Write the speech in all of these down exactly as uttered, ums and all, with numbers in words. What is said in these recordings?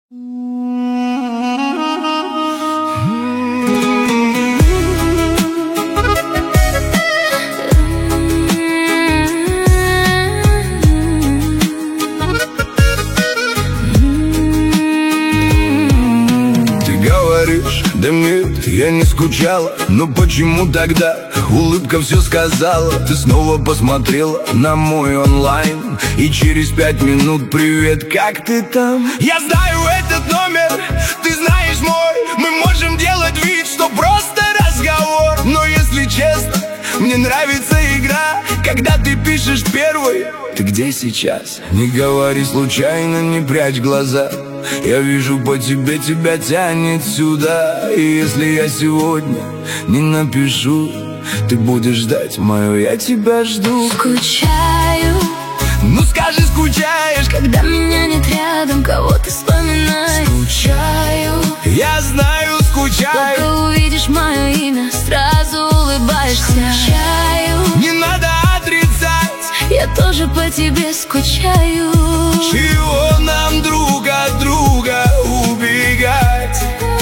Да нет, я не скучала, но почему тогда улыбка все сказала? Ты снова посмотрела на мой онлайн, и через пять минут привет, как ты там? Я знаю этот номер, ты знаешь мой. Мы можем делать вид, что просто разговор. Но если честно, мне нравится игра, когда ты пишешь первый. Ты где сейчас? Не говори случайно, не прячь глаза. Я вижу по тебе, тебя тянет сюда. И если я сегодня не напишу, ты будешь ждать мое «я тебя жду». Скучаю. Ну скажи, скучаешь, когда меня нет рядом, кого ты вспоминаешь? Скучаю. Я знаю, скучаю. Только увидишь мое имя, сразу улыбаешься. Скучаю. Не надо отрицать, я тоже по тебе скучаю. Чего нам друг от друга убегать?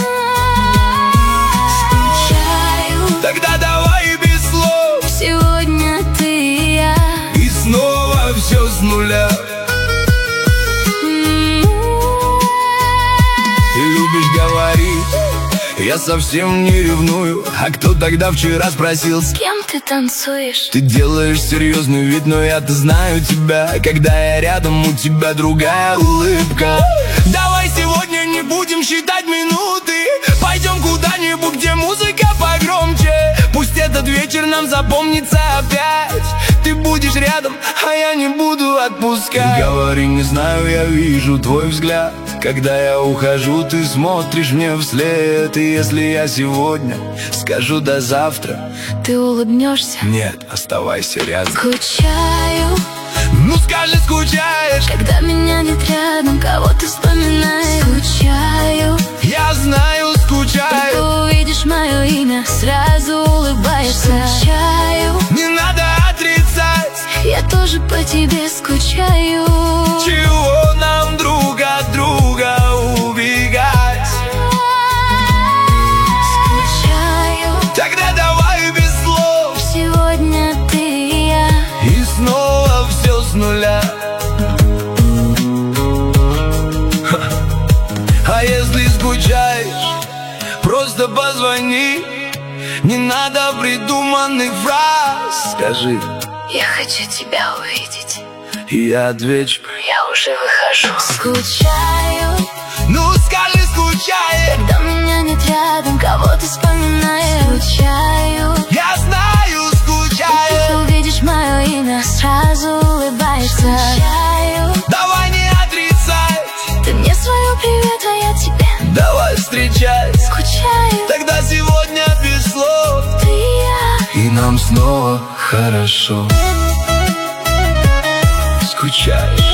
Скучаю. Тогда давай без слов. Сегодня ты и я. И снова все с нуля. Ты любишь говорить, я совсем не ревную. А кто тогда вчера спросил, с кем ты танцуешь? Ты делаешь серьезный вид, но я-то знаю тебя. Когда я рядом, у тебя другая улыбка. Давай сегодня не будем считать минуты. Пойдем куда-нибудь, где музыка погромче. Пусть этот вечер нам запомнится опять. Ты будешь рядом, а я не буду отпускать. Не говори, не знаю, я вижу твой взгляд. Когда я ухожу, ты смотришь мне вслед. И если я сегодня скажу до завтра, ты улыбнешься? Нет, оставайся рядом. Скучаю. Ну скажи, скучаешь, когда меня нет рядом, кого ты вспоминаешь? Скучаю. Я знаю, скучаю. Только увидишь мое имя, сразу улыбаешься. Скучаю. Не надо отрицать, я тоже по тебе скучаю. Чего нам друг от друга убегать? Скучаю. Тогда давай без слов. Сегодня ты и я. И снова все с нуля. А если скучаешь, просто позвони. Не надо придуманных фраз. Скажи, я хочу тебя увидеть. И я отвечу, я уже выхожу. Скучаю. Ну скажи, скучаешь, когда меня нет рядом, кого ты вспоминаешь? Скучаю. Я знаю, скучаю. Ты увидишь мое имя, сразу улыбаешься. Скучаю. Давай не отрицать, ты мне свою привет, а я тебе. Давай встречать. Скучаю. Тогда сегодня без слов. Ты и я. И нам снова хорошо. Скучаешь.